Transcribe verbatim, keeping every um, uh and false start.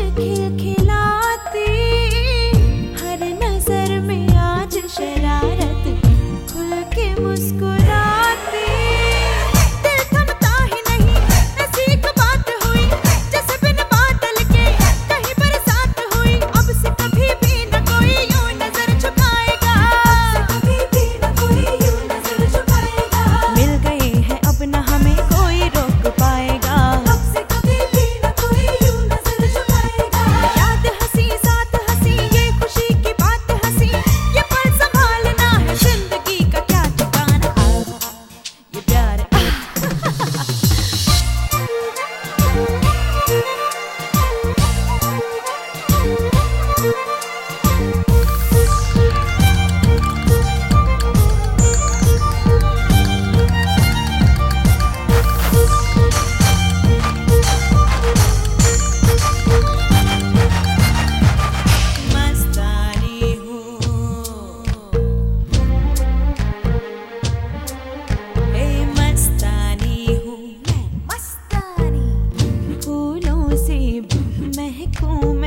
खिलखिलाती, हर नजर में आज शरारत, खुल के मुस्कुराती। दिल थमता ही नहीं, ऐसी एक बात हुई जैसे बिन बादल के कहीं बरसात हुई। अब से कभी भी न कोई यूं नजर झुकाएगा, कभी भी न कोई यूं नजर झुकाएगा। मिल गए हैं अब न हमें कोई रोक पाएगा, अब से कभी भी न कोई यूं नजर झुकाएगा। याद हंसी साथ हंसी, ये खुशी की बात हंसी, ये पल संभालना है जिंदगी का क्या ठिकाना। ये प्यार मस्तानी हूँ, ए मस्तानी हूँ मैं, मस्तानी। फूलों से महकूं